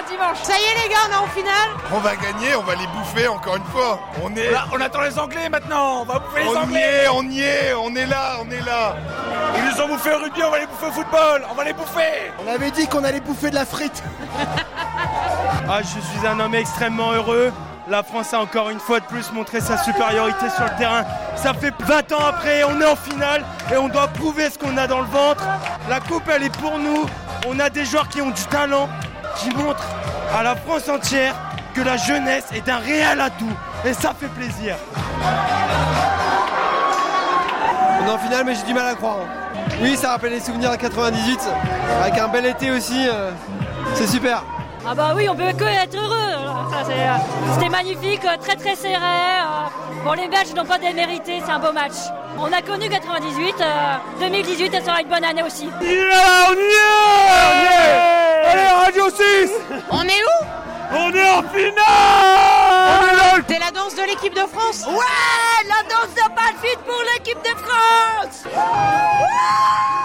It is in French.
dimanche. Ça y est les gars, on est en finale. On va gagner, on va les bouffer encore une fois. On attend les Anglais maintenant, on va bouffer les Anglais. On y est, on est là. Ils nous ont bouffé au rugby, on va les bouffer au football, on va les bouffer. On avait dit qu'on allait bouffer de la frite. Je suis un homme extrêmement heureux. La France a encore une fois de plus montré sa supériorité sur le terrain. Ça fait 20 ans après, on est en finale et on doit prouver ce qu'on a dans le ventre. La coupe, elle est pour nous. On a des joueurs qui ont du talent, qui montrent à la France entière que la jeunesse est un réel atout. Et ça fait plaisir. On est en finale, mais j'ai du mal à croire. Oui, ça rappelle les souvenirs de 98, avec un bel été aussi. C'est super. Ah bah oui, on peut que être heureux. C'était magnifique, très très serré. Bon, les Belges n'ont pas démérité, c'est un beau match. On a connu 98, 2018, ça sera une bonne année aussi. On y est. Allez, Radio 6. On est où? On est en finale. C'est la danse de l'équipe de France. Ouais, la danse de Balfit pour l'équipe de France. Ouais.